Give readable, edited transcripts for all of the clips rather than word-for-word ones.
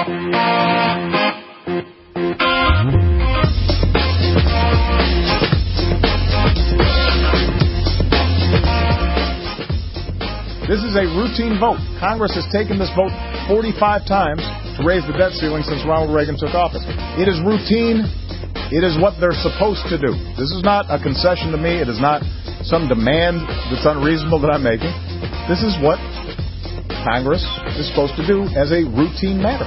This is a routine vote. Congress has taken this vote 45 times to raise the debt ceiling since Ronald Reagan took office. It is routine. It is what they're supposed to do. This is not a concession to me. It is not some demand that's unreasonable that I'm making. This is what Congress is supposed to do as a routine matter.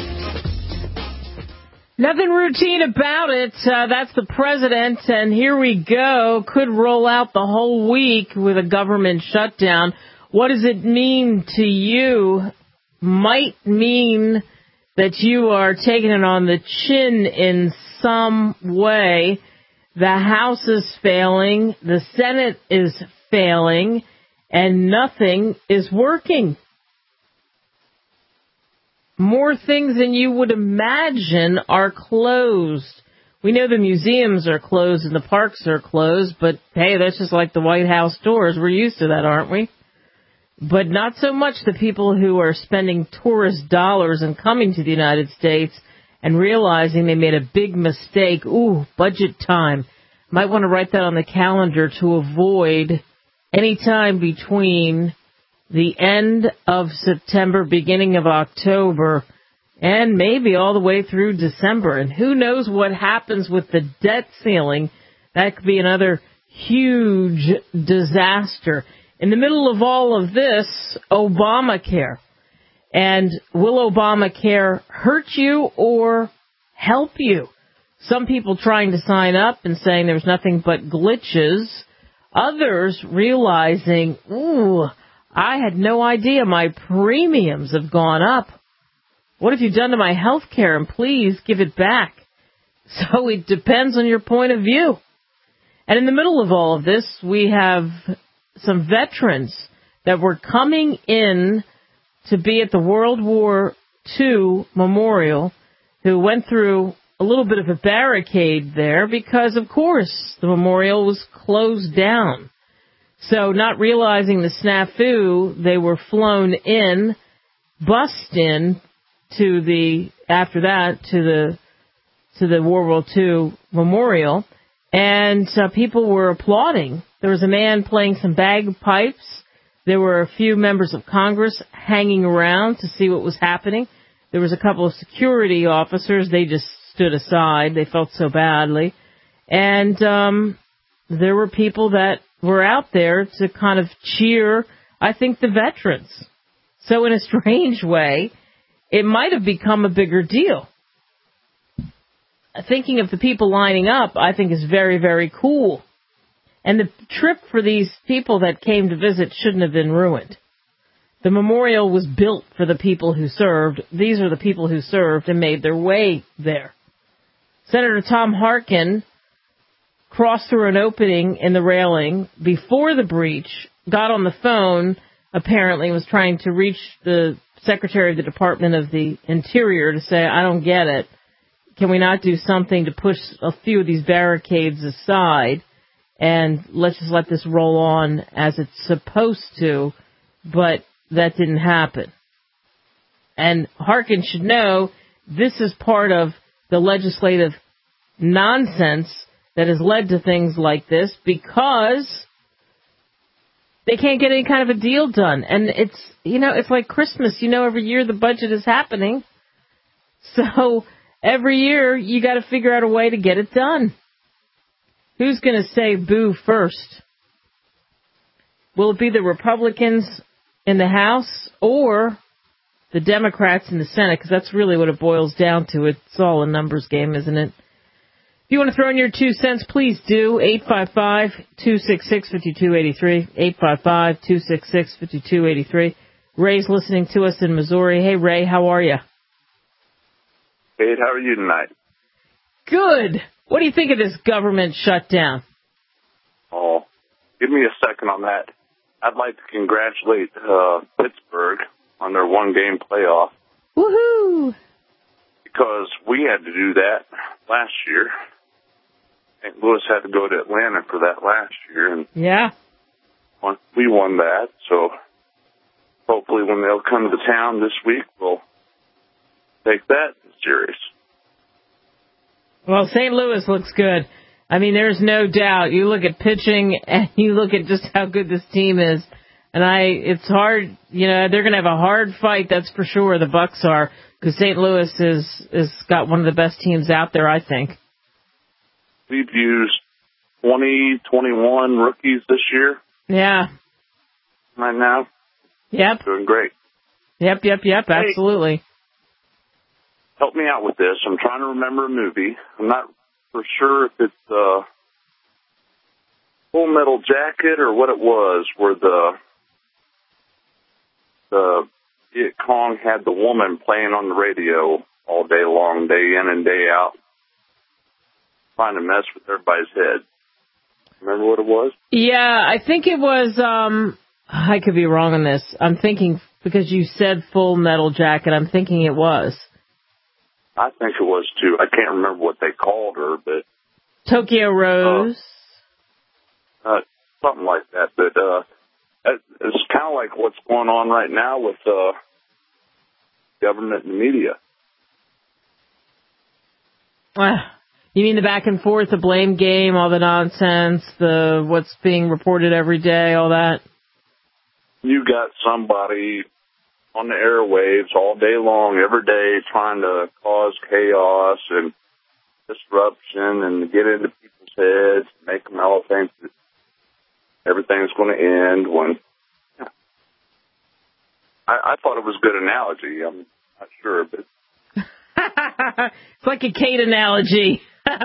Nothing routine about it. That's the president, and here we go. Could roll out the whole week with a government shutdown. What does it mean to you? Might mean that you are taking it on the chin in some way. The House is failing, the Senate is failing, and nothing is working. More things than you would imagine are closed. We know the museums are closed and the parks are closed, but hey, that's just like the White House doors. We're used to that, aren't we? But not so much the people who are spending tourist dollars and coming to the United States and realizing they made a big mistake. Ooh, budget time. Might want to write that on the calendar to avoid any time between the end of September, beginning of October, and maybe all the way through December. And who knows what happens with the debt ceiling. That could be another huge disaster. In the middle of all of this, Obamacare. And will Obamacare hurt you or help you? Some people trying to sign up and saying there's nothing but glitches. Others realizing, ooh, I had no idea my premiums have gone up. What have you done to my health care? And please give it back. So it depends on your point of view. And in the middle of all of this, we have some veterans that were coming in to be at the World War II Memorial who went through a little bit of a barricade there because, of course, the memorial was closed down. So not realizing the snafu, they were flown in, bussed in to the World War II Memorial, and people were applauding. There was a man playing some bagpipes. There were a few members of Congress hanging around to see what was happening. There was a couple of security officers. They just stood aside. They felt so badly. And there were people that were out there to kind of cheer, I think, the veterans. So in a strange way, it might have become a bigger deal. Thinking of the people lining up, I think, is very, very cool. And the trip for these people that came to visit shouldn't have been ruined. The memorial was built for the people who served. These are the people who served and made their way there. Senator Tom Harkin crossed through an opening in the railing before the breach, got on the phone, apparently was trying to reach the Secretary of the Department of the Interior to say, I don't get it. Can we not do something to push a few of these barricades aside? And let's just let this roll on as it's supposed to, but that didn't happen. And Harkin should know this is part of the legislative nonsense that has led to things like this because they can't get any kind of a deal done. And it's like Christmas. Every year the budget is happening. So every year you got to figure out a way to get it done. Who's going to say boo first? Will it be the Republicans in the House or the Democrats in the Senate? Because that's really what it boils down to. It's all a numbers game, isn't it? If you want to throw in your 2 cents, please do. 855-266-5283. 855-266-5283. Ray's listening to us in Missouri. Hey, Ray, how are you? Hey, how are you tonight? Good. What do you think of this government shutdown? Oh, give me a second on that. I'd like to congratulate Pittsburgh on their one-game playoff. Woohoo! Because we had to do that last year. St. Louis had to go to Atlanta for that last year. And yeah. We won that. So hopefully when they'll come to town this week, we'll take that serious. Well, St. Louis looks good. I mean, there's no doubt. You look at pitching and you look at just how good this team is. And it's hard, they're going to have a hard fight, that's for sure, the Bucks are, because St. Louis is got one of the best teams out there, I think. We've used 20, 21 rookies this year. Yeah. Right now. Yep. Doing great. Yep, absolutely. Hey, help me out with this. I'm trying to remember a movie. I'm not for sure if it's Full Metal Jacket or what it was, where the Viet Cong had the woman playing on the radio all day long, day in and day out, trying to mess with everybody's head. Remember what it was? Yeah, I think it was, I could be wrong on this. I'm thinking, because you said Full Metal Jacket, I'm thinking it was. I think it was, too. I can't remember what they called her, but... Tokyo Rose? Something like that. But it's kind of like what's going on right now with government and the media. You mean the back and forth, the blame game, all the nonsense, the what's being reported every day, all that? You got somebody on the airwaves all day long, every day, trying to cause chaos and disruption and get into people's heads, make them all think that everything's going to end. When I thought it was a good analogy. I'm not sure, but it's like a Kate analogy.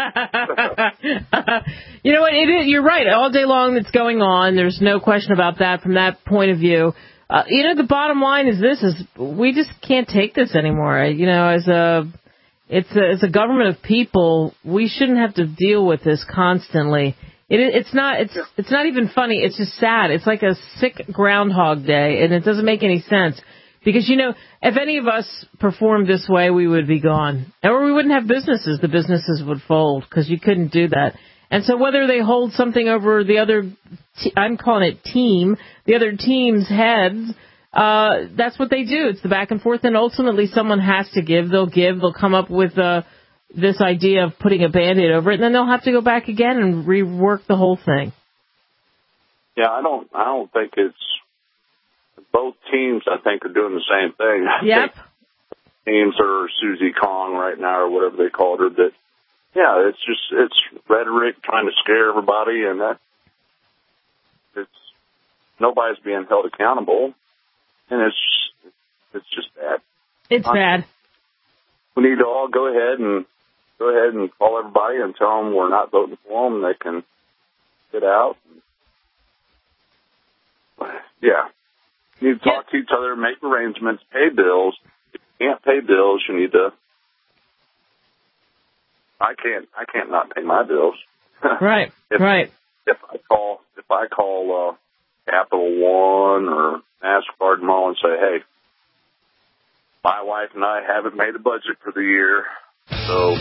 You know what? You're right. All day long, it's going on. There's no question about that from that point of view. The bottom line is we just can't take this anymore. As a government of people, we shouldn't have to deal with this constantly. It's not even funny. It's just sad. It's like a sick Groundhog Day, and it doesn't make any sense. Because, if any of us performed this way, we would be gone. Or we wouldn't have businesses. The businesses would fold because you couldn't do that. And so whether they hold something over the other, I'm calling it team, the other team's heads, that's what they do. It's the back and forth, and ultimately someone has to give. They'll come up with this idea of putting a Band-Aid over it, and then they'll have to go back again and rework the whole thing. Yeah, I don't think it's both teams. I think are doing the same thing. Yep. Teams are Susie Kong right now, or whatever they called her. But yeah, it's rhetoric trying to scare everybody, and nobody's being held accountable, and it's just bad. It's bad. We need to all go ahead and call everybody and tell them we're not voting for them. They can get out. Yeah. You need to talk to each other, make arrangements, pay bills. If you can't pay bills, you need to. I can't not pay my bills. Right. Right. If I call Capital One or MasterCard Mall and say, hey, my wife and I haven't made a budget for the year, so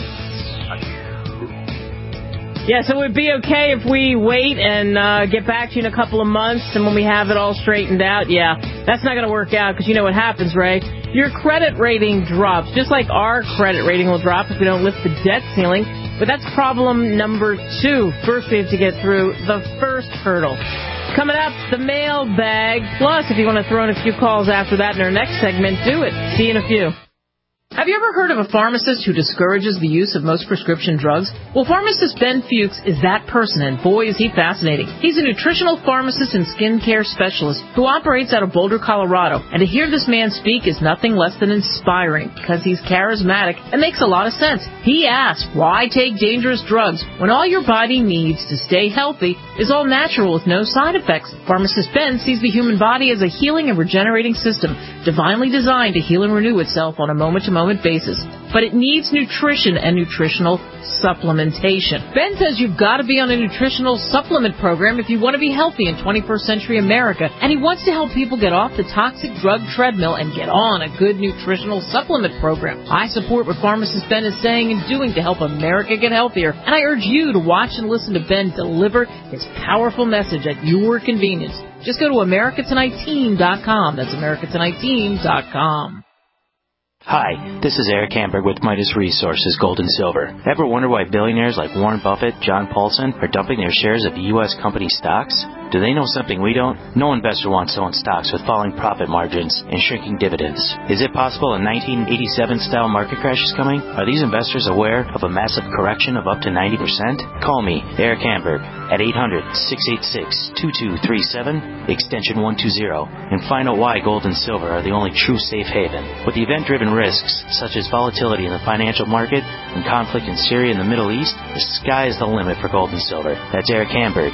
yeah, so it would be okay if we wait and get back to you in a couple of months, and when we have it all straightened out, yeah, that's not going to work out, because you know what happens, Ray? Your credit rating drops, just like our credit rating will drop if we don't lift the debt ceiling, but that's problem number 2. First, we have to get through the first hurdle. Coming up, the mailbag. Plus, if you want to throw in a few calls after that in our next segment, do it. See you in a few. Have you ever heard of a pharmacist who discourages the use of most prescription drugs? Well, pharmacist Ben Fuchs is that person, and boy, is he fascinating. He's a nutritional pharmacist and skincare specialist who operates out of Boulder, Colorado. And to hear this man speak is nothing less than inspiring, because he's charismatic and makes a lot of sense. He asks, why take dangerous drugs when all your body needs to stay healthy is all natural with no side effects? Pharmacist Ben sees the human body as a healing and regenerating system, divinely designed to heal and renew itself on a moment-to-moment basis. But it needs nutrition and nutritional supplementation. Ben says you've got to be on a nutritional supplement program if you want to be healthy in 21st century America, and he wants to help people get off the toxic drug treadmill and get on a good nutritional supplement program. I support what Pharmacist Ben is saying and doing to help America get healthier, and I urge you to watch and listen to Ben deliver his powerful message at your convenience. Just go to AmericaTonightTeam.com. That's AmericaTonightTeam.com. Hi, this is Eric Hamburg with Midas Resources Gold and Silver. Ever wonder why billionaires like Warren Buffett, John Paulson are dumping their shares of U.S. company stocks? Do they know something we don't? No investor wants to own stocks with falling profit margins and shrinking dividends. Is it possible a 1987-style market crash is coming? Are these investors aware of a massive correction of up to 90%? Call me, Eric Hamburg, at 800-686-2237, extension 120, and find out why gold and silver are the only true safe haven. With the event-driven risks, such as volatility in the financial market and conflict in Syria and the Middle East, the sky is the limit for gold and silver. That's Eric Hamburg,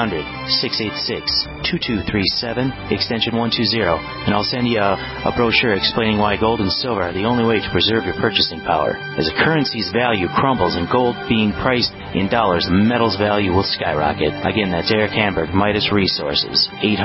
800-686-2237, extension 120, and I'll send you a brochure explaining why gold and silver are the only way to preserve your purchasing power. As a currency's value crumbles and gold being priced in dollars, the metal's value will skyrocket. Again, that's Eric Hamburg, Midas Resources,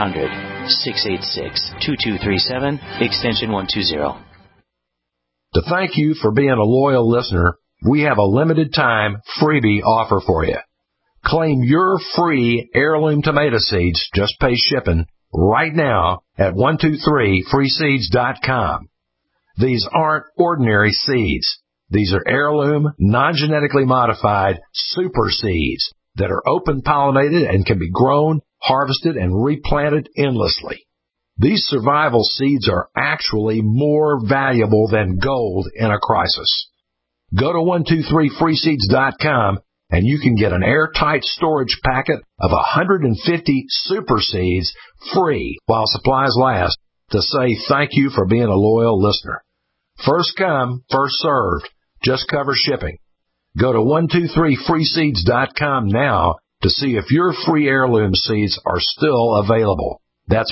800-686-2237, extension 120. To thank you for being a loyal listener, we have a limited time freebie offer for you. Claim your free heirloom tomato seeds, just pay shipping, right now at 123freeseeds.com. These aren't ordinary seeds. These are heirloom, non-genetically modified super seeds that are open-pollinated and can be grown, harvested, and replanted endlessly. These survival seeds are actually more valuable than gold in a crisis. Go to 123freeseeds.com and you can get an airtight storage packet of 150 super seeds free while supplies last to say thank you for being a loyal listener. First come, first served. Just cover shipping. Go to 123freeseeds.com now to see if your free heirloom seeds are still available. That's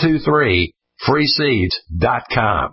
123freeseeds.com.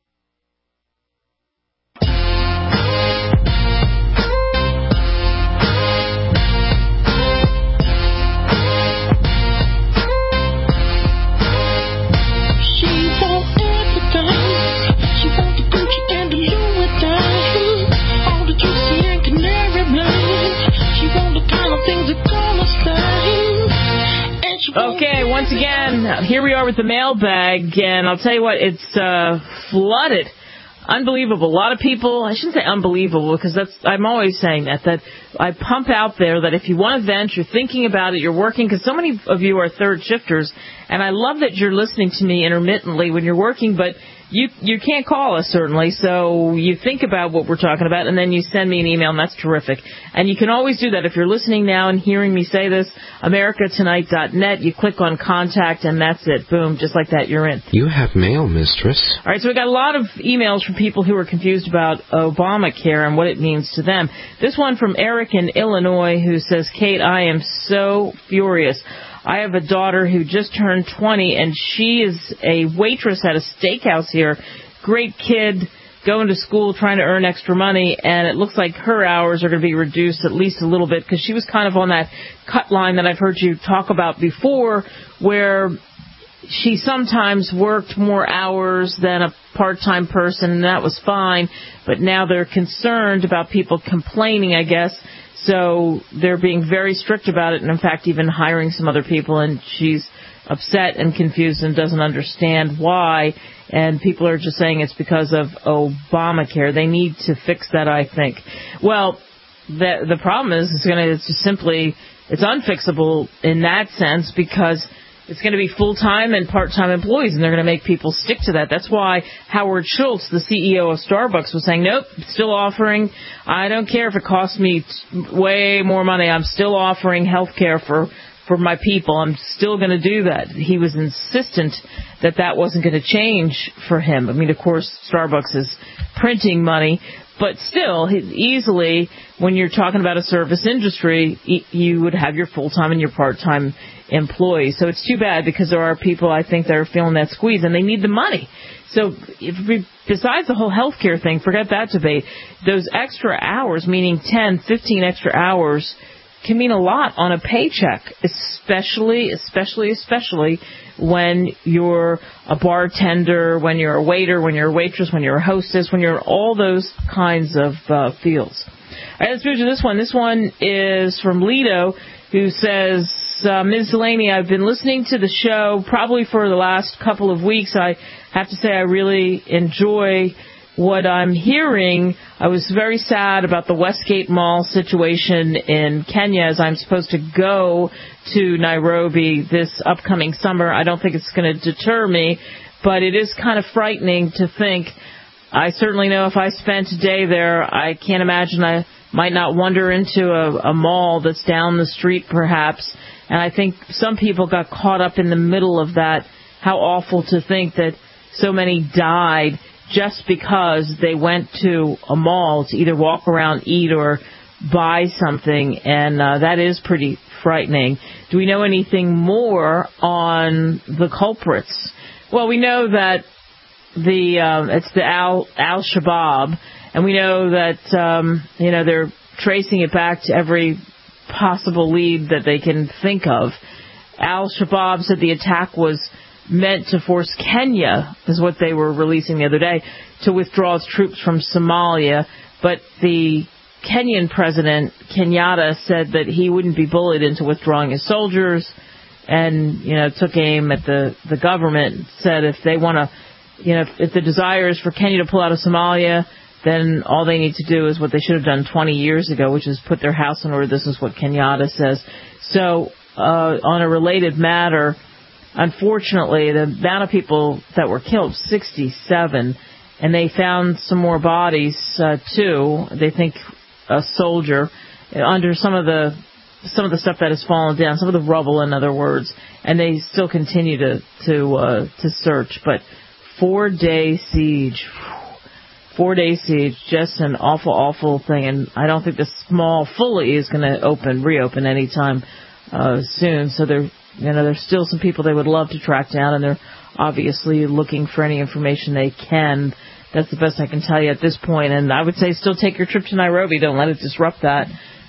Okay, once again, here we are with the mailbag, and I'll tell you what, it's flooded. Unbelievable. A lot of people, I shouldn't say unbelievable, because I'm always saying that I pump out there that if you want to vent, you're thinking about it, you're working, because so many of you are third shifters, and I love that you're listening to me intermittently when you're working, but you can't call us, certainly, so you think about what we're talking about, and then you send me an email, and that's terrific. And you can always do that. If you're listening now and hearing me say this, americatonight.net, you click on contact, and that's it. Boom, just like that, you're in. You have mail, mistress. All right, so we got a lot of emails from people who are confused about Obamacare and what it means to them. This one from Eric in Illinois who says, Kate, I am so furious. I have a daughter who just turned 20, and she is a waitress at a steakhouse here. Great kid, going to school, trying to earn extra money, and it looks like her hours are going to be reduced at least a little bit, because she was kind of on that cut line that I've heard you talk about before, where she sometimes worked more hours than a part-time person, and that was fine, but now they're concerned about people complaining, I guess. So they're being very strict about it, and in fact even hiring some other people, and she's upset and confused and doesn't understand why, and people are just saying it's because of Obamacare. They need to fix that, I think. Well, the problem is it's just simply, it's unfixable in that sense, because it's going to be full-time and part-time employees, and they're going to make people stick to that. That's why Howard Schultz, the CEO of Starbucks, was saying, nope, still offering. I don't care if it costs me way more money. I'm still offering health care for my people. I'm still going to do that. He was insistent that wasn't going to change for him. I mean, of course, Starbucks is printing money, but still, easily, when you're talking about a service industry, you would have your full-time and your part-time employees. So it's too bad, because there are people, I think, that are feeling that squeeze, and they need the money. So besides the whole health care thing, forget that debate. Those extra hours, meaning 10, 15 extra hours, can mean a lot on a paycheck, especially when you're a bartender, when you're a waiter, when you're a waitress, when you're a hostess, when you're all those kinds of fields. All right, let's move to this one. This one is from Lido, who says, Ms. Delaney, I've been listening to the show probably for the last couple of weeks. I have to say I really enjoy what I'm hearing, I was very sad about the Westgate Mall situation in Kenya, as I'm supposed to go to Nairobi this upcoming summer. I don't think it's going to deter me, but it is kind of frightening to think. I certainly know if I spent a day there, I can't imagine I might not wander into a mall that's down the street perhaps. And I think some people got caught up in the middle of that. How awful to think that so many died just because they went to a mall to either walk around, eat, or buy something. And that is pretty frightening. Do we know anything more on the culprits? Well, we know that it's the Al-Shabaab, and we know that they're tracing it back to every possible lead that they can think of. Al-Shabaab said the attack was meant to force Kenya, is what they were releasing the other day, to withdraw its troops from Somalia. But the Kenyan president, Kenyatta, said that he wouldn't be bullied into withdrawing his soldiers, and took aim at the government. Said if they want to, if the desire is for Kenya to pull out of Somalia, then all they need to do is what they should have done 20 years ago, which is put their house in order. This is what Kenyatta says. So on a related matter, unfortunately, the amount of people that were killed, 67, and they found some more bodies, too. They think a soldier under some of the stuff that has fallen down, some of the rubble, in other words, and they still continue to search. But 4-day siege, just an awful, awful thing, and I don't think the mall fully is going to reopen anytime soon. So there's still some people they would love to track down, and they're obviously looking for any information they can. That's the best I can tell you at this point. And I would say still take your trip to Nairobi. Don't let it disrupt that.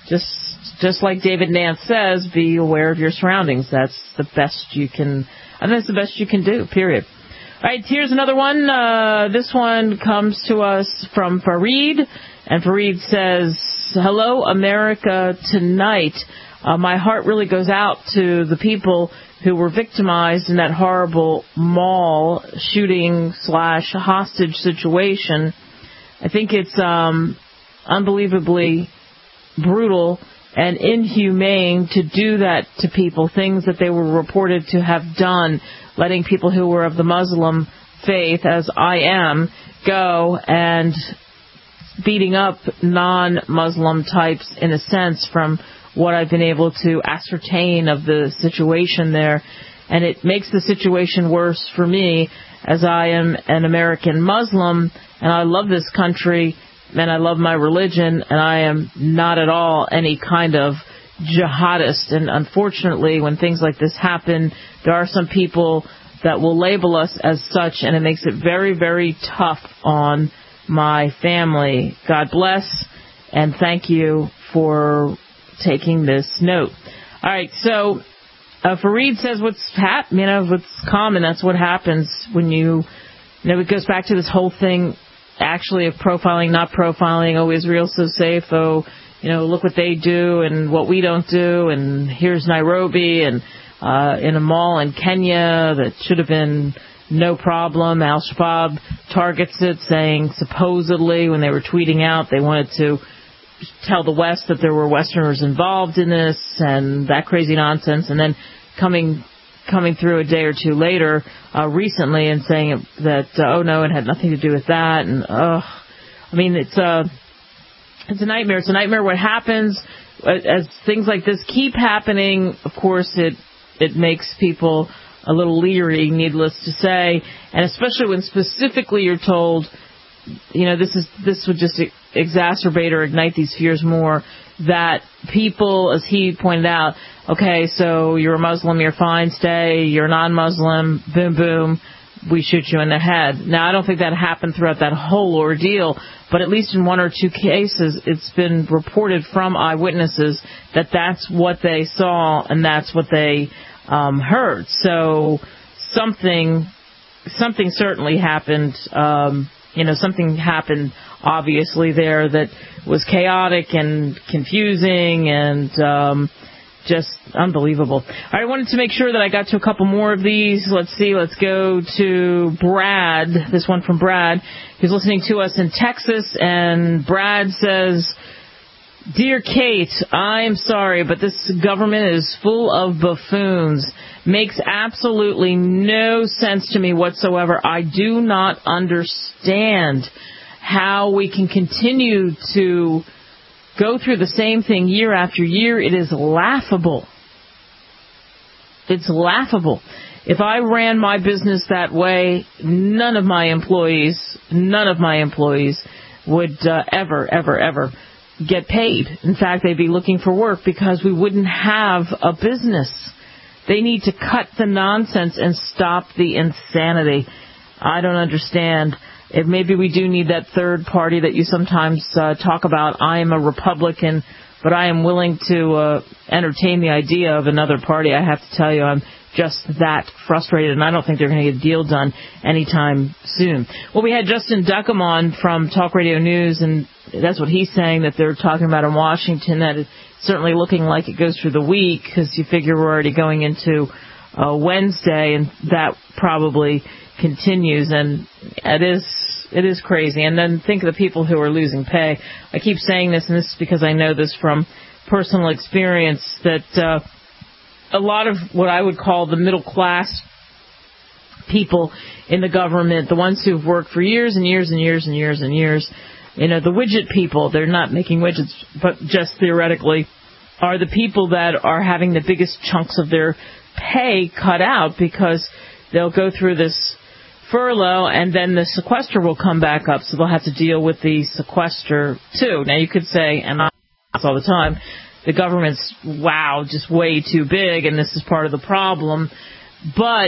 Just like David Nance says, be aware of your surroundings. That's the best you can. I think that's the best you can do. Period. All right, here's another one. This one comes to us from Fareed, and Fareed says, "Hello, America tonight. My heart really goes out to the people who were victimized in that horrible mall shooting/hostage situation. I think it's unbelievably brutal and inhumane to do that to people, things that they were reported to have done, letting people who were of the Muslim faith, as I am, go and beating up non-Muslim types, in a sense, from what I've been able to ascertain of the situation there. And it makes the situation worse for me, as I am an American Muslim, and I love this country, and I love my religion, and I am not at all any kind of jihadist. And unfortunately, when things like this happen, there are some people that will label us as such, and it makes it very, very tough on my family. God bless, and thank you for taking this note." All right, so Fareed says what's common. That's what happens when it goes back to this whole thing, actually, of profiling, not profiling. Oh, Israel's so safe. Oh, look what they do and what we don't do. And here's Nairobi and in a mall in Kenya that should have been no problem. Al-Shabaab targets it, saying supposedly when they were tweeting out they wanted to tell the West that there were Westerners involved in this and that crazy nonsense, and then coming through a day or two later recently and saying that oh no, it had nothing to do with that. And it's a nightmare. It's a nightmare what happens as things like this keep happening. Of course, it makes people a little leery, needless to say, and especially when specifically you're told, this would just exacerbate or ignite these fears more, that people, as he pointed out, okay, so you're a Muslim, you're fine, stay, you're non-Muslim, boom, boom, we shoot you in the head. Now, I don't think that happened throughout that whole ordeal, but at least in one or two cases, it's been reported from eyewitnesses that that's what they saw and that's what they heard. So something certainly happened. Something happened obviously there that was chaotic and confusing and just unbelievable. I wanted to make sure that I got to a couple more of these. Let's see. Let's go to Brad. This one from Brad. He's listening to us in Texas, and Brad says, "Dear Kate, I'm sorry, but this government is full of buffoons. Makes absolutely no sense to me whatsoever. I do not understand how we can continue to go through the same thing year after year. It is laughable. It's laughable. If I ran my business that way, none of my employees would ever get paid. In fact, they'd be looking for work because we wouldn't have a business. They need to cut the nonsense and stop the insanity. I don't understand. Maybe we do need that third party that you sometimes talk about. I am a Republican, but I am willing to entertain the idea of another party. I have to tell you, I'm just that frustrated, and I don't think they're going to get a deal done anytime soon. Well, we had Justin Duckham on from Talk Radio News, and that's what he's saying, that they're talking about in Washington, that it's certainly looking like it goes through the week, because you figure we're already going into Wednesday, and that probably continues, and it is crazy. And then think of the people who are losing pay. I keep saying this, and this is because I know this from personal experience, that a lot of what I would call the middle class people in the government, the ones who've worked for years and years and years and years and years, the widget people, they're not making widgets, but just theoretically, are the people that are having the biggest chunks of their pay cut out, because they'll go through this furlough and then the sequester will come back up, so they'll have to deal with the sequester too. Now you could say, and I say this all the time, the government's, just way too big and this is part of the problem. But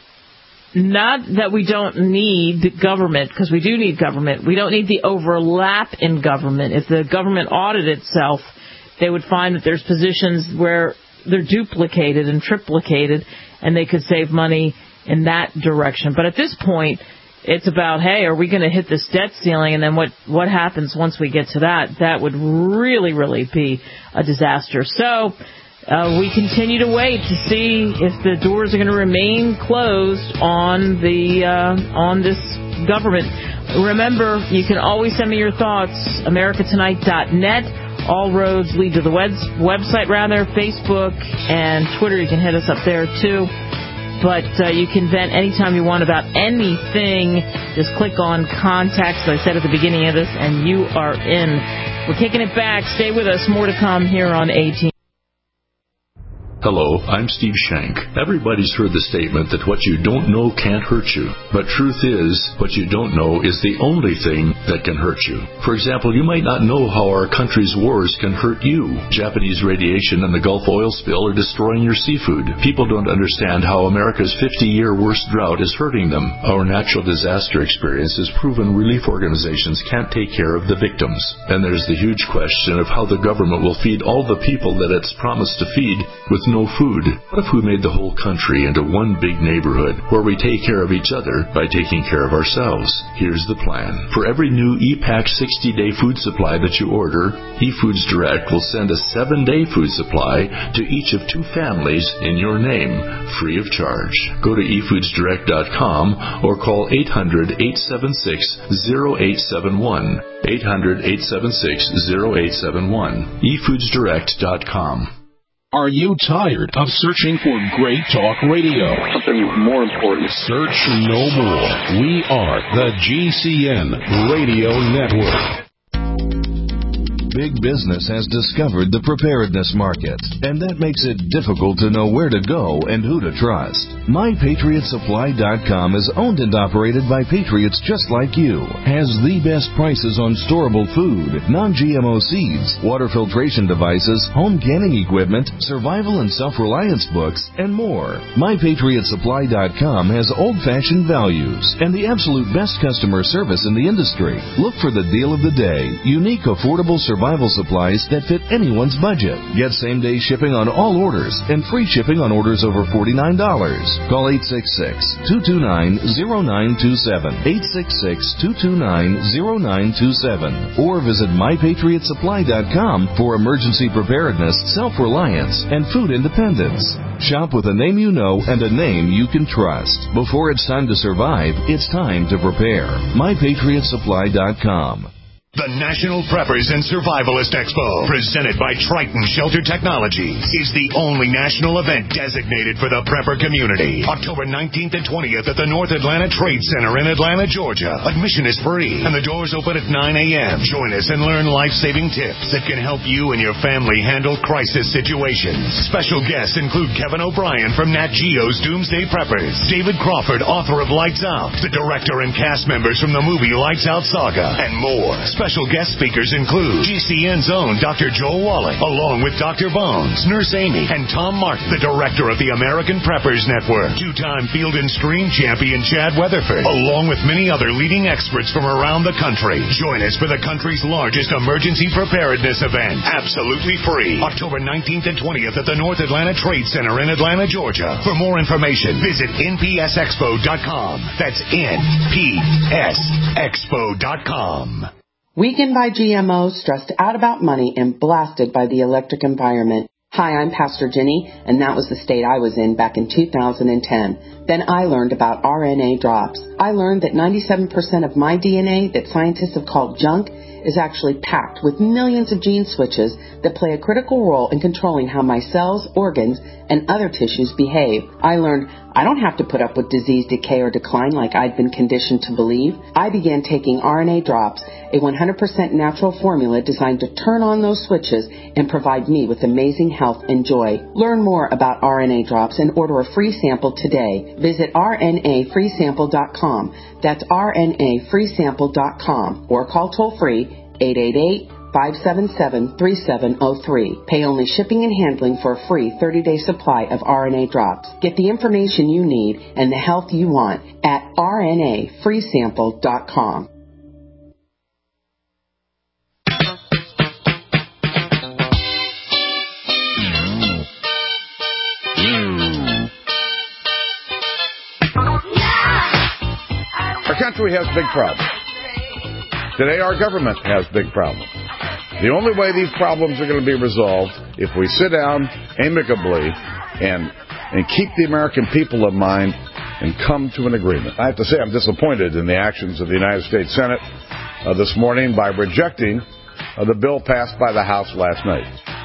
not that we don't need government, because we do need government. We don't need the overlap in government. If the government audited itself, they would find that there's positions where they're duplicated and triplicated, and they could save money in that direction. But at this point, it's about, hey, are we going to hit this debt ceiling? And then what happens once we get to that? That would really, really be a disaster. So we continue to wait to see if the doors are going to remain closed on this government. Remember, you can always send me your thoughts, americatonight.net. All roads lead to the website, Facebook and Twitter. You can hit us up there, too. But you can vent anytime you want about anything. Just click on Contact, as I said at the beginning of this, and you are in. We're kicking it back. Stay with us. More to come here on 18. Hello, I'm Steve Shank. Everybody's heard the statement that what you don't know can't hurt you. But truth is, what you don't know is the only thing that can hurt you. For example, you might not know how our country's wars can hurt you. Japanese radiation and the Gulf oil spill are destroying your seafood. People don't understand how America's 50-year worst drought is hurting them. Our natural disaster experience has proven relief organizations can't take care of the victims. And there's the huge question of how the government will feed all the people that it's promised to feed with no food. What if we made the whole country into one big neighborhood where we take care of each other by taking care of ourselves? Here's the plan. For every new ePack 60-day food supply that you order, eFoods Direct will send a 7-day food supply to each of 2 families in your name, free of charge. Go to efoodsdirect.com or call 800-876-0871. 800-876-0871. efoodsdirect.com. Are you tired of searching for great talk radio? Something more important. Search no more. We are the GCN Radio Network. Big business has discovered the preparedness market, and that makes it difficult to know where to go and who to trust. MyPatriotSupply.com is owned and operated by patriots just like you, has the best prices on storable food, non-GMO seeds, water filtration devices, home canning equipment, survival and self-reliance books, and more. MyPatriotSupply.com has old-fashioned values and the absolute best customer service in the industry. Look for the deal of the day, unique, affordable survival survival supplies that fit anyone's budget. Get same-day shipping on all orders and free shipping on orders over $49. Call 866-229-0927, 866-229-0927, or visit mypatriotsupply.com for emergency preparedness, self-reliance, and food independence. Shop with a name you know and a name you can trust. Before it's time to survive, it's time to prepare. mypatriotsupply.com. The National Preppers and Survivalist Expo, presented by Triton Shelter Technologies, is the only national event designated for the prepper community. October 19th and 20th at the North Atlanta Trade Center in Atlanta, Georgia. Admission is free, and the doors open at 9 a.m. Join us and learn life-saving tips that can help you and your family handle crisis situations. Special guests include Kevin O'Brien from Nat Geo's Doomsday Preppers, David Crawford, author of Lights Out, the director and cast members from the movie Lights Out Saga, and more. Special guest speakers include GCN's own Dr. Joel Wallach, along with Dr. Bones, Nurse Amy, and Tom Martin, the director of the American Preppers Network, two-time Field and Stream champion Chad Weatherford, along with many other leading experts from around the country. Join us for the country's largest emergency preparedness event, absolutely free, October 19th and 20th at the North Atlanta Trade Center in Atlanta, Georgia. For more information, visit npsexpo.com. That's npsexpo.com. Weakened by GMOs, stressed out about money, and blasted by the electric environment. Hi, I'm Pastor Jenny, and that was the state I was in back in 2010. Then I learned about RNA drops. I learned that 97% of my DNA that scientists have called junk is actually packed with millions of gene switches that play a critical role in controlling how my cells, organs, and other tissues behave. I learned I don't have to put up with disease, decay, or decline like I'd been conditioned to believe. I began taking RNA drops, a 100% natural formula designed to turn on those switches and provide me with amazing health and joy. Learn more about RNA drops and order a free sample today. Visit rnafreesample.com. That's rnafreesample.com, or call toll-free 888-577-3703. Pay only shipping and handling for a free 30-day supply of RNA drops. Get the information you need and the health you want at rnafreesample.com. Our country has big problems. Today, our government has big problems. The only way these problems are going to be resolved if we sit down amicably and keep the American people in mind and come to an agreement. I have to say I'm disappointed in the actions of the United States Senate this morning by rejecting the bill passed by the House last night.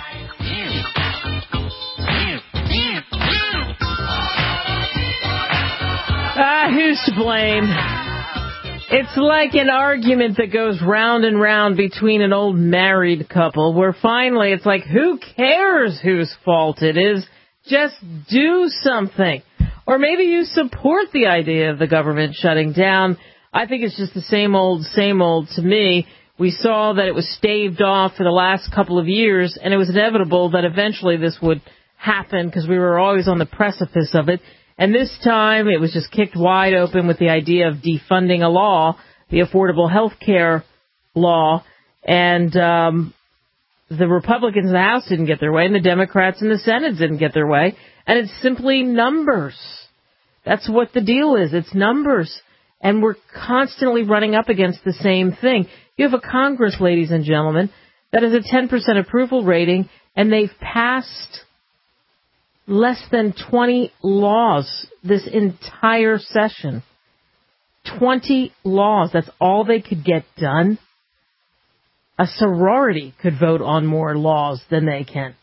Who's to blame? It's like an argument that goes round and round between an old married couple where finally it's like, who cares whose fault it is? Just do something. Or maybe you support the idea of the government shutting down. I think it's just the same old to me. We saw that it was staved off for the last couple of years, and it was inevitable that eventually this would happen because we were always on the precipice of it. And this time, it was just kicked wide open with the idea of defunding a law, the Affordable Health Care law. And the Republicans in the House didn't get their way, and the Democrats in the Senate didn't get their way. And it's simply numbers. That's what the deal is. It's numbers. And we're constantly running up against the same thing. You have a Congress, ladies and gentlemen, that has a 10% approval rating, and they've passed less than 20 laws this entire session. 20 laws. That's all they could get done. A sorority could vote on more laws than they can.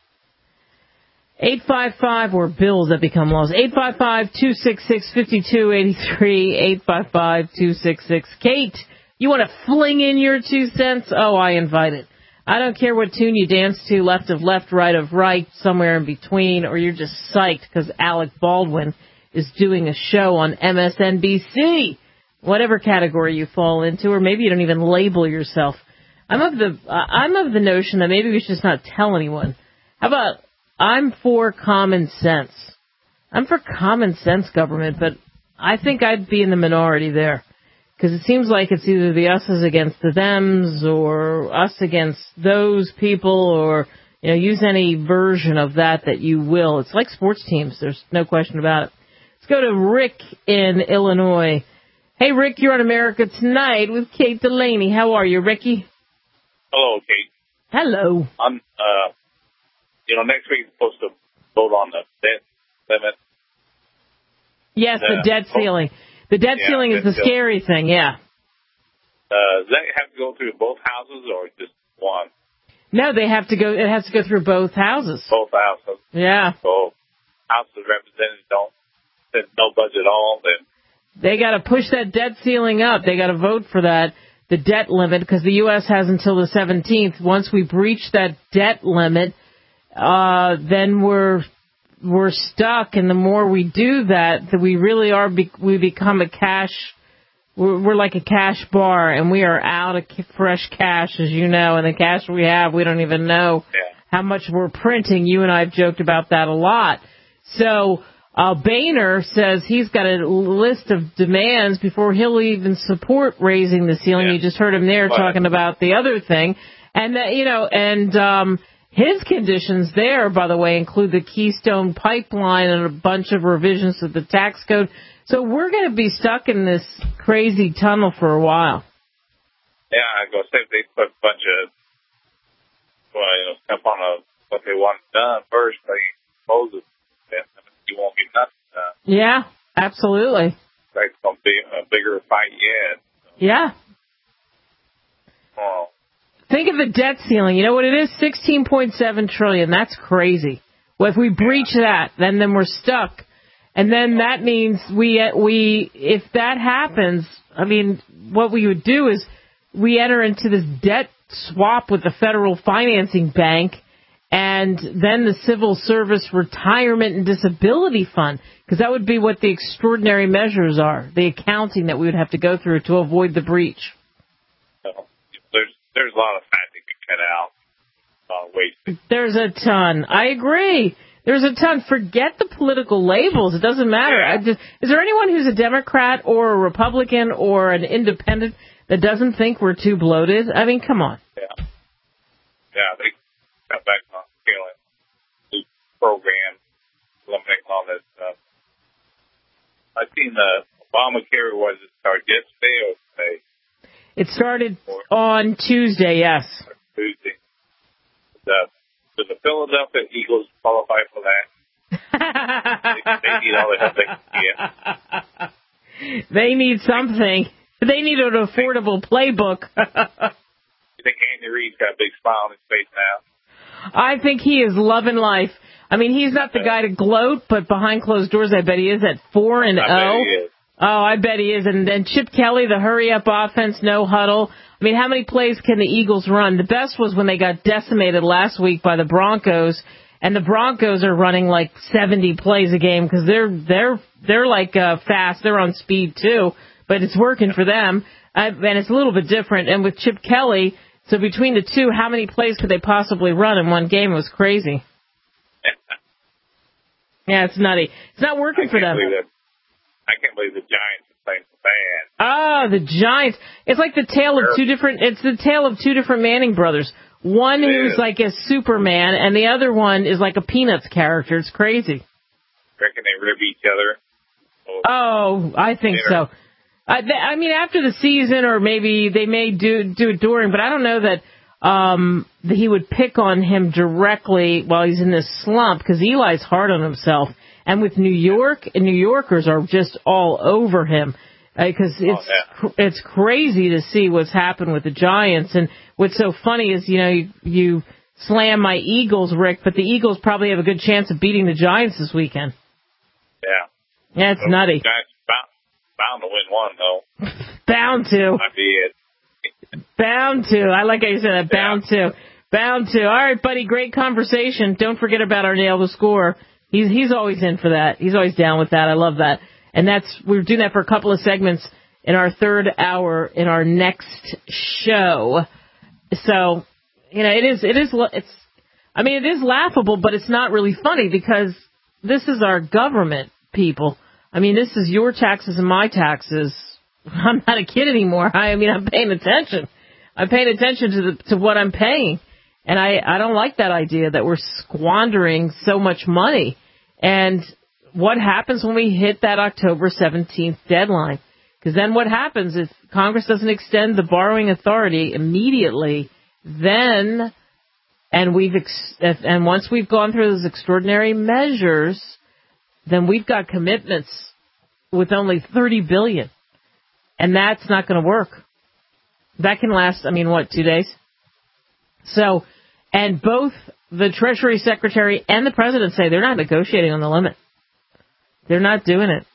855 or bills that become laws. 855-266-5283. 855-266. Kate, you want to fling in your 2 cents? Oh, I invite it. I don't care what tune you dance to, left of left, right of right, somewhere in between, or you're just psyched because Alec Baldwin is doing a show on MSNBC. Whatever category you fall into, or maybe you don't even label yourself. I'm of the notion that maybe we should just not tell anyone. How about I'm for common sense? I'm for common sense government, but I think I'd be in the minority there. Because it seems like it's either the us's against the thems or us against those people, or, use any version of that you will. It's like sports teams. There's no question about it. Let's go to Rick in Illinois. Hey, Rick, you're on America Tonight with Kate Delaney. How are you, Ricky? Hello, Kate. Hello. I'm, next week we're supposed to vote on the debt limit. Yes, the debt ceiling. The debt ceiling is the scary thing, yeah. Does that have to go through both houses or just one? No, it has to go through both houses. Both houses. Yeah. So House of Representatives said no budget at all, then they got to push that debt ceiling up. They got to vote for that, the debt limit, because the U.S. has until the 17th. Once we breach that debt limit, then we're stuck. And the more we do that we really are, we become a cash. We're like a cash bar, and we are out of fresh cash, as you know. And the cash we have, we don't even know how much we're printing. You and I have joked about that a lot. So Boehner says he's got a list of demands before he'll even support raising the ceiling. You just heard him there talking about the other thing. And, his conditions there, by the way, include the Keystone Pipeline and a bunch of revisions to the tax code. So we're going to be stuck in this crazy tunnel for a while. Yeah, I go say they put a bunch of stuff on what they want done first. They suppose you won't get nothing done. Yeah, absolutely. It's going to be a bigger fight yet. Yeah. Oh. Think of the debt ceiling. You know what it is? $16.7 trillion. That's crazy. Well, if we breach that, then we're stuck. And then that means if that happens, I mean, what we would do is we enter into this debt swap with the Federal Financing Bank and then the Civil Service Retirement and Disability Fund, because that would be what the extraordinary measures are, the accounting that we would have to go through to avoid the breach. There's a lot of fat that can cut out. Waste. There's a ton. I agree. There's a ton. Forget the political labels. It doesn't matter. Yeah. Is there anyone who's a Democrat or a Republican or an independent that doesn't think we're too bloated? I mean, come on. Yeah. Yeah, they cut back on the program, eliminating all that stuff. I've seen the Obamacare, start yesterday or today? It started on Tuesday, yes. Tuesday. Do the Philadelphia Eagles qualify for that? they need all the help they can get. They need something. They need an affordable playbook. You think Andy Reid's got a big smile on his face now? I think he is loving life. I mean, he's not the guy to gloat, but behind closed doors, I bet he is at 4-0. I bet he is. Oh, I bet he is. And then Chip Kelly, the hurry-up offense, no huddle. I mean, how many plays can the Eagles run? The best was when they got decimated last week by the Broncos, and the Broncos are running like 70 plays a game because they're like fast. They're on speed too, but it's working for them. And it's a little bit different. And with Chip Kelly, so between the two, how many plays could they possibly run in one game? It was crazy. Yeah, it's nutty. It's not working for them. I can't believe the Giants are playing so bad. Oh, the Giants. It's like the tale of two different Manning brothers. One who's like a Superman, and the other one is like a Peanuts character. It's crazy. Reckon they rib each other? Oh, I think so. I mean, after the season, or maybe they may do it during, but I don't know that he would pick on him directly while he's in this slump, because Eli's hard on himself. And with New York, and New Yorkers are just all over him, because it's crazy to see what's happened with the Giants. And what's so funny is, you slam my Eagles, Rick, but the Eagles probably have a good chance of beating the Giants this weekend. Yeah. Yeah, it's nutty. Giants bound to win one, though. Bound to. Might be it. Bound to. I like how you said that. Bound to. Bound to. All right, buddy. Great conversation. Don't forget about our Nail the Score. He's always in for that. He's always down with that. I love that. And we're doing that for a couple of segments in our third hour in our next show. So, it is laughable, but it's not really funny, because this is our government, people. I mean, this is your taxes and my taxes. I'm not a kid anymore. I mean, I'm paying attention. I'm paying attention to what I'm paying. And I don't like that idea that we're squandering so much money. And what happens when we hit that October 17th deadline? Because then what happens if Congress doesn't extend the borrowing authority immediately, then, and once we've gone through those extraordinary measures, then we've got commitments with only $30 billion. And that's not going to work. That can last, 2 days? So, and both the Treasury Secretary and the President say they're not negotiating on the limit. They're not doing it.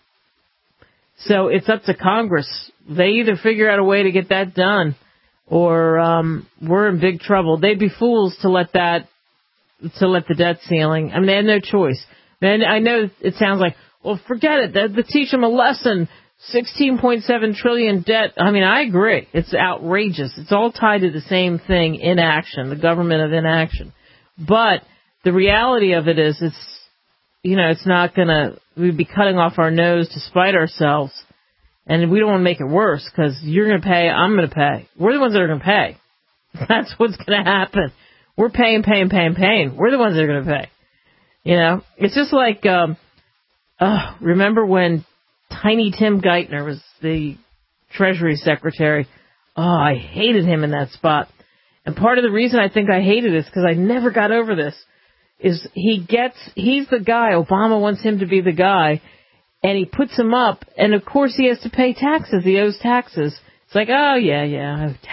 So it's up to Congress. They either figure out a way to get that done, or we're in big trouble. They'd be fools to let the debt ceiling. I mean, they had no choice. And I know it sounds like, well, forget it. They teach them a lesson. 16.7 trillion debt. I mean, I agree. It's outrageous. It's all tied to the same thing, inaction, the government of inaction. But the reality of it is it's not going to, we'd be cutting off our nose to spite ourselves. And we don't want to make it worse because you're going to pay, I'm going to pay. We're the ones that are going to pay. That's what's going to happen. We're paying. We're the ones that are going to pay. It's just like, remember when Tiny Tim Geithner was the Treasury Secretary? Oh, I hated him in that spot. And part of the reason I think I hated it is because I never got over this. Is he's the guy, Obama wants him to be the guy, and he puts him up, and of course he has to pay taxes. He owes taxes. It's like, oh, yeah, I owe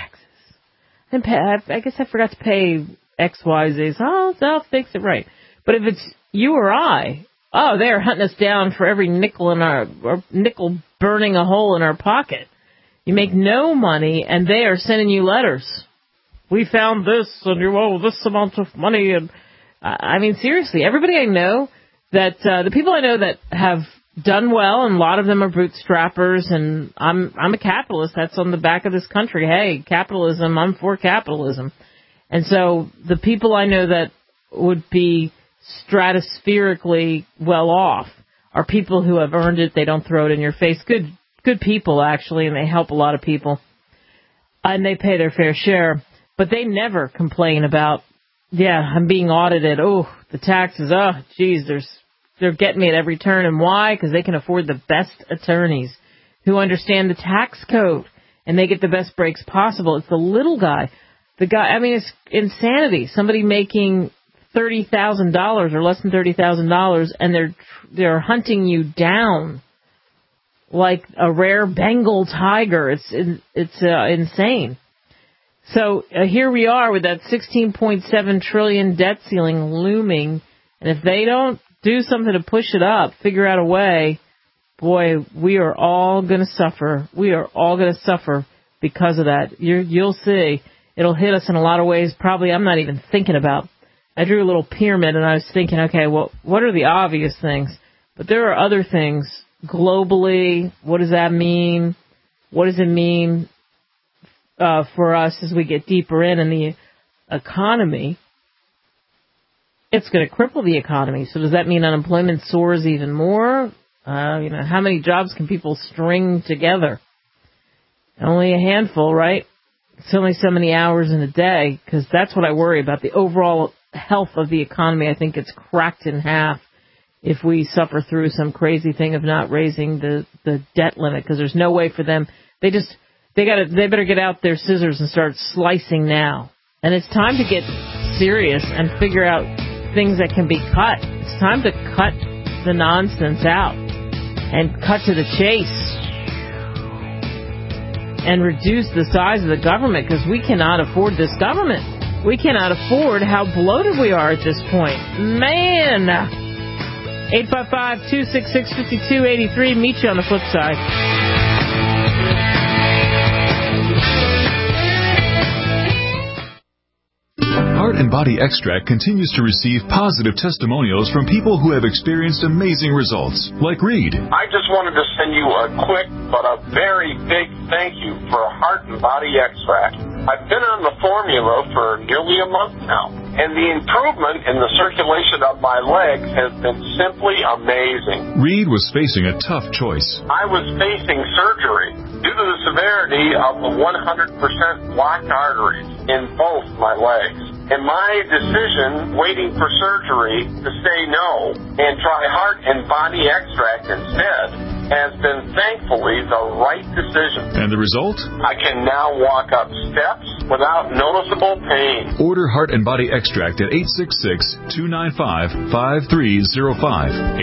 taxes. I guess I forgot to pay X, Y, Z. So I'll fix it right. But if it's you or I, they're hunting us down for every nickel nickel burning a hole in our pocket. You make no money, and they are sending you letters. We found this, and you owe this amount of money. And I mean, seriously, everybody I know that the people I know that have done well, and a lot of them are bootstrappers, and I'm a capitalist. That's on the back of this country. Hey, capitalism, I'm for capitalism. And so the people I know that would be stratospherically well off are people who have earned it. They don't throw it in your face. Good people, actually, and they help a lot of people. And they pay their fair share. But they never complain about, I'm being audited. Oh, the taxes. Oh, geez, they're getting me at every turn. And why? Because they can afford the best attorneys who understand the tax code, and they get the best breaks possible. It's the little guy. It's insanity. Somebody making $30,000 or less than $30,000, and they're hunting you down like a rare Bengal tiger. It's insane. So here we are with that 16.7 trillion debt ceiling looming, and if they don't do something to push it up, figure out a way, boy, we are all going to suffer. We are all going to suffer because of that. You'll see. It'll hit us in a lot of ways probably I'm not even thinking about. I drew a little pyramid, and I was thinking, okay, well, what are the obvious things? But there are other things. Globally, what does that mean? What does it mean for us as we get deeper in the economy? It's going to cripple the economy. So does that mean unemployment soars even more? How many jobs can people string together? Only a handful, right? It's only so many hours in a day, because that's what I worry about. The overall health of the economy, I think, gets cracked in half if we suffer through some crazy thing of not raising the debt limit, because there's no way for them. They better get out their scissors and start slicing now. And it's time to get serious and figure out things that can be cut. It's time to cut the nonsense out and cut to the chase and reduce the size of the government, because we cannot afford this government. We cannot afford how bloated we are at this point. Man! 855-266-5283. Meet you on the flip side. Heart and Body Extract continues to receive positive testimonials from people who have experienced amazing results, like Reed. I just wanted to send you a quick but a very big thank you for Heart and Body Extract. I've been on the formula for nearly a month now. and the improvement in the circulation of my legs has been simply amazing. Reed was facing a tough choice. I was facing surgery due to the severity of the 100% blocked arteries in both my legs. And my decision, waiting for surgery, to say no and try heart and body extract instead, has been thankfully the right decision. And the result? I can now walk up steps without noticeable pain. Order Heart and Body Extract at 866-295-5305,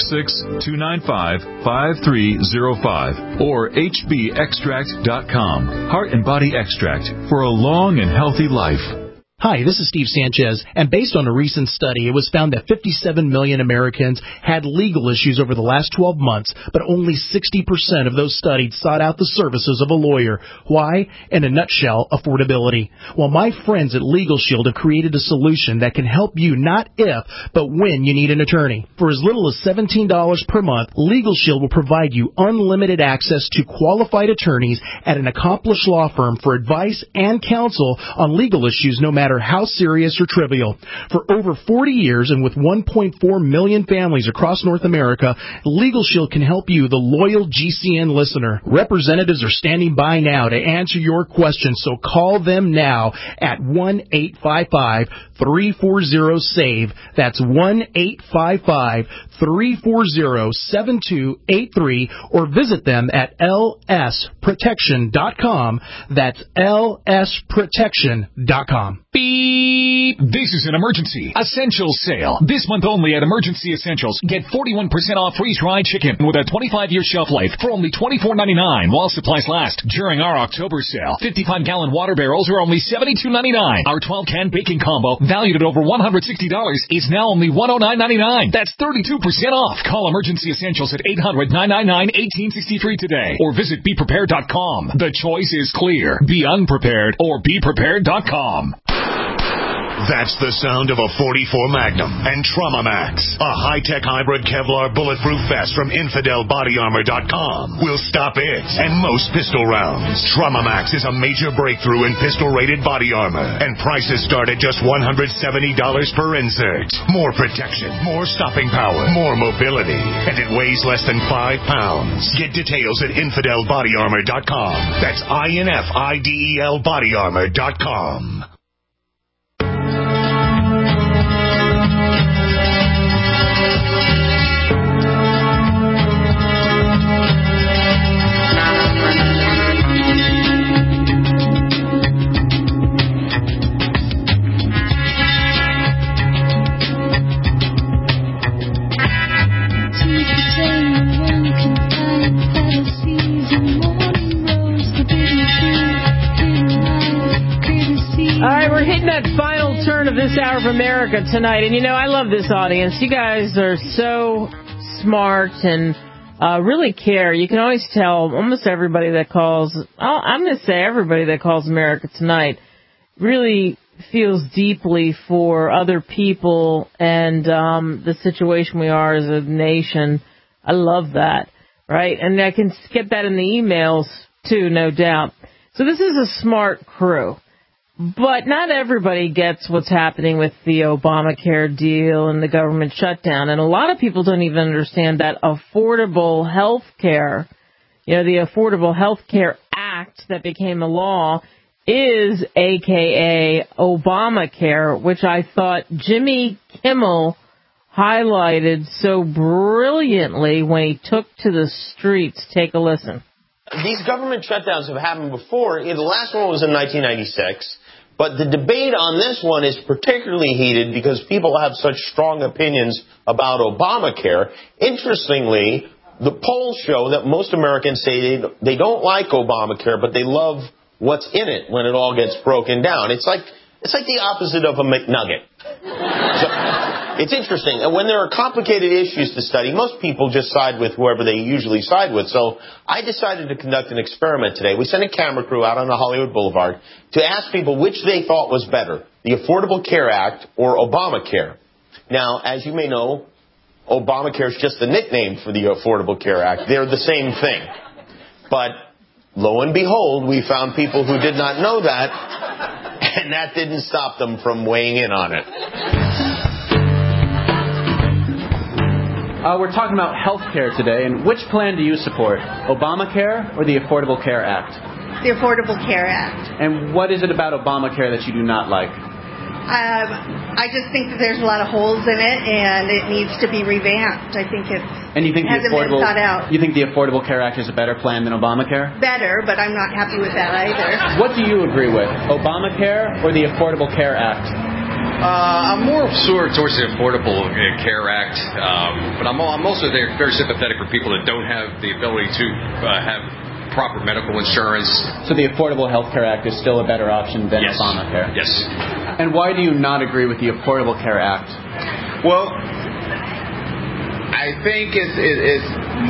866-295-5305, or hbextract.com. Heart and Body Extract for a long and healthy life. Hi, this is Steve Sanchez, and based on a recent study, it was found that 57 million Americans had legal issues over the last 12 months, but only 60% of those studied sought out the services of a lawyer. Why? In a nutshell, affordability. Well, my friends at Legal Shield have created a solution that can help you not if, but when you need an attorney. For as little as $17 per month, Legal Shield will provide you unlimited access to qualified attorneys at an accomplished law firm for advice and counsel on legal issues no matter how serious or trivial. For over 40 years and with 1.4 million families across North America, Legal Shield can help you, the loyal GCN listener. Representatives are standing by now to answer your questions, so call them now at 1-855-340-SAVE. That's 1-855-340-7283, or visit them at lsprotection.com. That's lsprotection.com. Beep! This is an emergency essentials sale. This month only at Emergency Essentials. Get 41% off freeze-dried chicken with a 25-year shelf life for only $24.99 while supplies last. During our October sale, 55-gallon water barrels are only $72.99. Our 12-can baking combo, valued at over $160, is now only $109.99. That's 32% off. Call Emergency Essentials at 800-999-1863 today, or visit BePrepared.com. The choice is clear. Be unprepared or BePrepared.com. That's the sound of a .44 Magnum and Trauma Max, a high-tech hybrid Kevlar bulletproof vest from InfidelBodyArmor.com. Will stop it and most pistol rounds. Trauma Max is a major breakthrough in pistol-rated body armor, and prices start at just $170 per insert. More protection, more stopping power, more mobility, and it weighs less than 5 pounds. Get details at InfidelBodyArmor.com. That's INFIDEL BodyArmor.com. That final turn of this hour of America tonight. And, you know, I love this audience. You guys are so smart and really care. You can always tell almost everybody that calls, I'm going to say everybody that calls America Tonight really feels deeply for other people and the situation we are as a nation. I love that, right? And I can get that in the emails, too, no doubt. So this is a smart crew. But not everybody gets what's happening with the Obamacare deal and the government shutdown. And a lot of people don't even understand that affordable health care, you know, the Affordable Health Care Act that became a law is AKA Obamacare, which I thought Jimmy Kimmel highlighted so brilliantly when he took to the streets. Take a listen. These government shutdowns have happened before. The last one was in 1996. But the debate on this one is particularly heated because people have such strong opinions about Obamacare. Interestingly, the polls show that most Americans say they don't like Obamacare, but they love what's in it when it all gets broken down. It's like the opposite of a McNugget. So, it's interesting. And when there are complicated issues to study, most people just side with whoever they usually side with. So I decided to conduct an experiment today. We sent a camera crew out on the Hollywood Boulevard to ask people which they thought was better, the Affordable Care Act or Obamacare. Now, as you may know, Obamacare is just a nickname for the Affordable Care Act. They're the same thing. But lo and behold, we found people who did not know that. And that didn't stop them from weighing in on it. We're talking about health care today, and which plan do you support, Obamacare or the Affordable Care Act? The Affordable Care Act. And what is it about Obamacare that you do not like? I just think that there's a lot of holes in it, and it needs to be revamped. I think it hasn't been thought out. You think the Affordable Care Act is a better plan than Obamacare? Better, but I'm not happy with that either. What do you agree with, Obamacare or the Affordable Care Act? I'm more towards the Affordable Care Act, but I'm also very sympathetic for people that don't have the ability to have proper medical insurance. So the Affordable Health Care Act is still a better option than Obamacare? Yes. And why do you not agree with the Affordable Care Act? Well, I think it's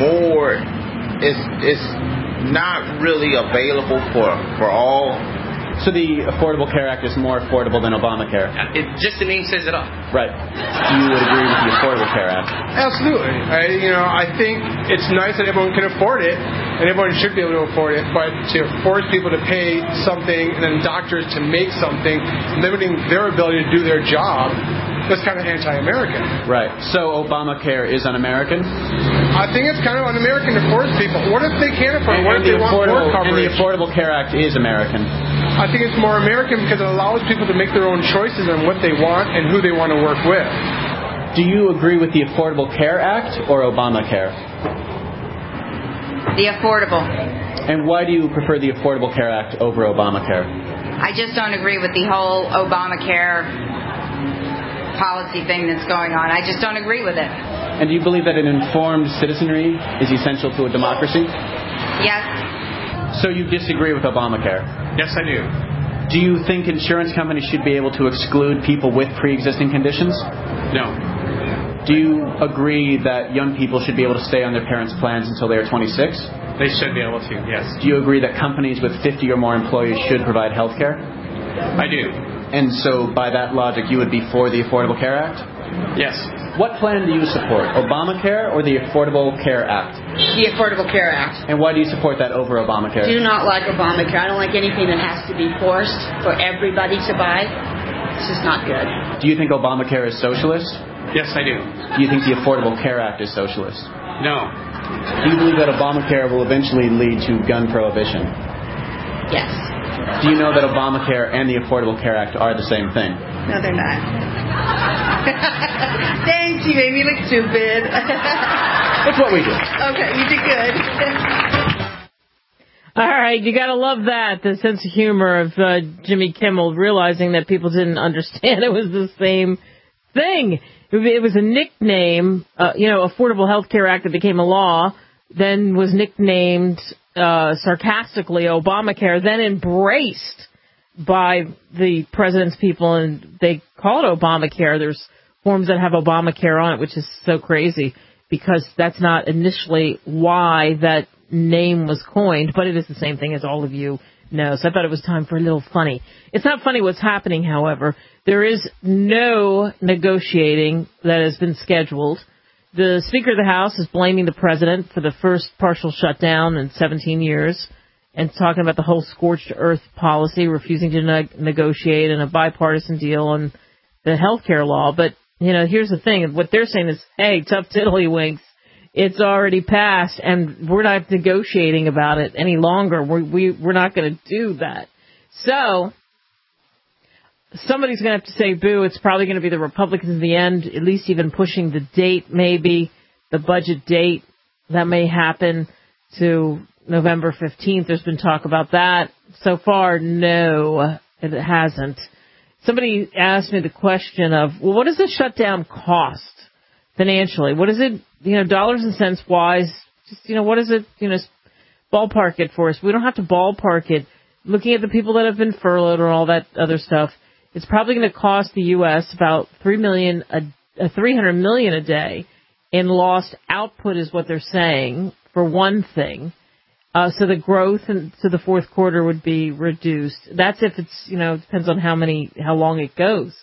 not really available for all. So the Affordable Care Act is more affordable than Obamacare? Just the name says it all. Right. Do you would agree with the Affordable Care Act? Absolutely. I think it's nice that everyone can afford it, and everyone should be able to afford it, but to force people to pay something and then doctors to make something, limiting their ability to do their job, that's kind of anti-American. Right. So Obamacare is un-American? I think it's kind of un-American to force people. What if they can't afford it? What if they want more coverage? And the Affordable Care Act is American? I think it's more American because it allows people to make their own choices on what they want and who they want to work with. Do you agree with the Affordable Care Act or Obamacare? The Affordable. And why do you prefer the Affordable Care Act over Obamacare? I just don't agree with the whole Obamacare policy thing that's going on. I just don't agree with it. And do you believe that an informed citizenry is essential to a democracy? Yes. So you disagree with Obamacare? Yes, I do. Do you think insurance companies should be able to exclude people with pre-existing conditions? No. Do you agree that young people should be able to stay on their parents' plans until they are 26? They should be able to, yes. Do you agree that companies with 50 or more employees should provide health care? I do. And so, by that logic, you would be for the Affordable Care Act? Yes. What plan do you support, Obamacare or the Affordable Care Act? The Affordable Care Act. And why do you support that over Obamacare? I do not like Obamacare. I don't like anything that has to be forced for everybody to buy. This is not good. Do you think Obamacare is socialist? Yes, I do. Do you think the Affordable Care Act is socialist? No. Do you believe that Obamacare will eventually lead to gun prohibition? Yes. Do you know that Obamacare and the Affordable Care Act are the same thing? No, they're not. Thanks, you made me look stupid. It's what we do. Okay, you did good. All right, you gotta love that, the sense of humor of Jimmy Kimmel realizing that people didn't understand it was the same thing. It was a nickname, Affordable Health Care Act that became a law, then was nicknamed sarcastically Obamacare, then embraced by the president's people, and they call it Obamacare. There's forms that have Obamacare on it, which is so crazy because that's not initially why that name was coined, but it is the same thing as all of you know. So I thought it was time for a little funny. It's not funny what's happening, however. There is no negotiating that has been scheduled. The Speaker of the House is blaming the president for the first partial shutdown in 17 years and talking about the whole scorched earth policy, refusing to negotiate and a bipartisan deal on the health care law. But, here's the thing. What they're saying is, hey, tough tiddlywinks. It's already passed, and we're not negotiating about it any longer. We're not going to do that. So somebody's going to have to say, boo, it's probably going to be the Republicans in the end, at least even pushing the date, maybe, the budget date. That may happen to November 15th. There's been talk about that. So far, no, it hasn't. Somebody asked me the question of, well, what does the shutdown cost financially? What is it, dollars and cents wise? Just, what is it, ballpark it for us. We don't have to ballpark it. Looking at the people that have been furloughed and all that other stuff, it's probably going to cost the U.S. about $300 million a day in lost output is what they're saying, for one thing. So the growth to the fourth quarter would be reduced. That's if it's, depends on how long it goes.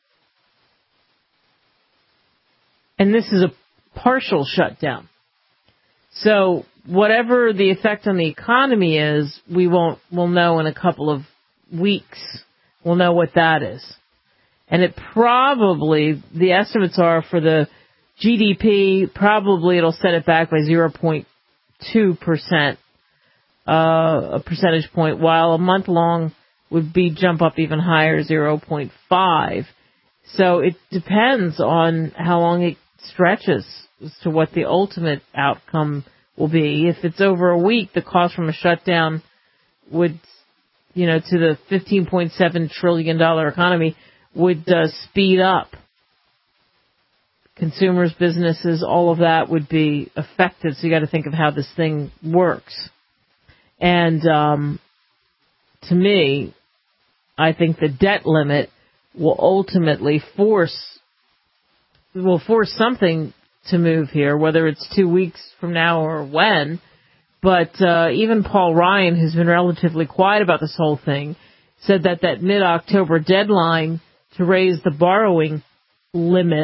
And this is a partial shutdown. So whatever the effect on the economy is, we'll know in a couple of weeks. we'll know what that is. And it probably, the estimates are for the GDP, probably it'll set it back by 0.2%, a percentage point, while a month long would be jump up even higher, 0.5. So it depends on how long it stretches as to what the ultimate outcome will be. If it's over a week, the cost from a shutdown would, to the $15.7 trillion economy would speed up. Consumers, businesses, all of that would be affected. So you got to think of how this thing works. And to me, I think the debt limit will ultimately force something to move here, whether it's 2 weeks from now or when. But even Paul Ryan, who's been relatively quiet about this whole thing, said that mid-October deadline to raise the borrowing limit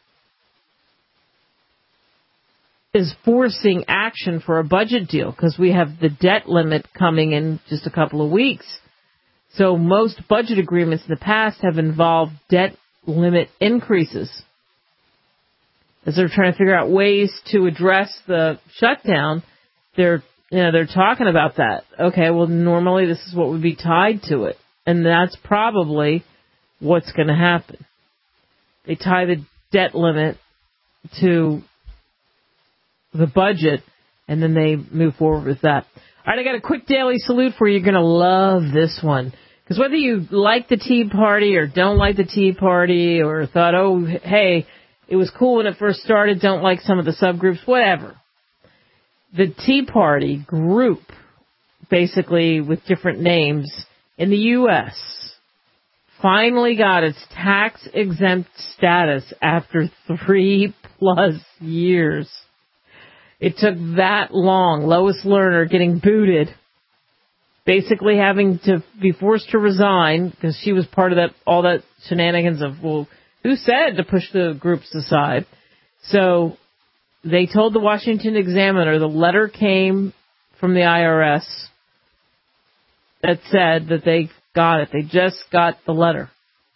is forcing action for a budget deal because we have the debt limit coming in just a couple of weeks. So most budget agreements in the past have involved debt limit increases. As they're trying to figure out ways to address the shutdown, they're talking about that. Okay, well, normally this is what would be tied to it. And that's probably what's going to happen. They tie the debt limit to the budget, and then they move forward with that. All right, I got a quick daily salute for you. You're going to love this one. Because whether you like the Tea Party or don't like the Tea Party or thought, oh, hey, it was cool when it first started, don't like some of the subgroups, whatever. The Tea Party group, basically with different names, in the U.S., finally got its tax-exempt status after 3+ years. It took that long. Lois Lerner getting booted, basically having to be forced to resign because she was part of all that shenanigans of, well, who said to push the groups aside? So they told the Washington Examiner the letter came from the IRS that said that they got it. They just got the letter.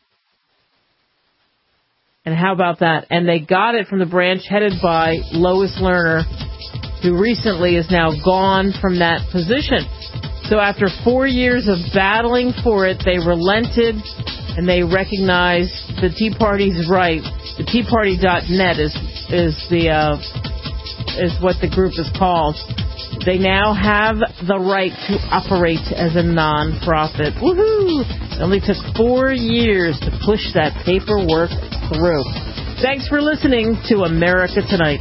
And how about that? And they got it from the branch headed by Lois Lerner, who recently is now gone from that position. So after 4 years of battling for it, they relented and they recognized the Tea Party's right. The TeaParty.net is what the group is called. They now have the right to operate as a non-profit. Woohoo! It only took 4 years to push that paperwork through. Thanks for listening to America Tonight.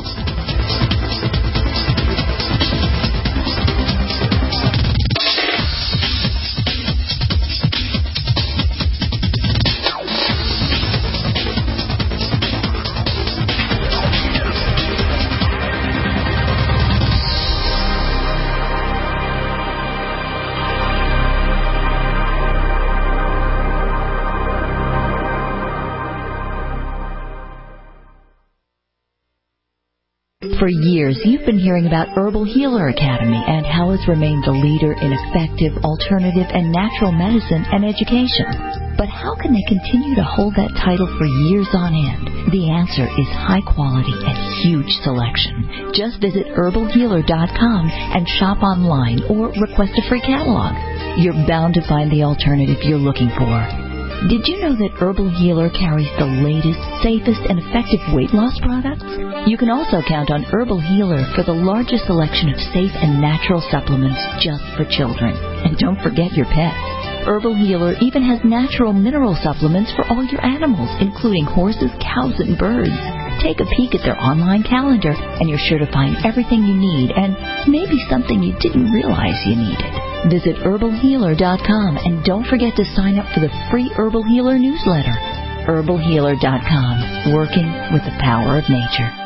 For years, you've been hearing about Herbal Healer Academy and how it's remained the leader in effective, alternative, and natural medicine and education. But how can they continue to hold that title for years on end? The answer is high quality and huge selection. Just visit herbalhealer.com and shop online or request a free catalog. You're bound to find the alternative you're looking for. Did you know that Herbal Healer carries the latest, safest, and effective weight loss products? You can also count on Herbal Healer for the largest selection of safe and natural supplements just for children. And don't forget your pets. Herbal Healer even has natural mineral supplements for all your animals, including horses, cows, and birds. Take a peek at their online calendar, and you're sure to find everything you need and maybe something you didn't realize you needed. Visit herbalhealer.com and don't forget to sign up for the free Herbal Healer newsletter. herbalhealer.com, working with the power of nature.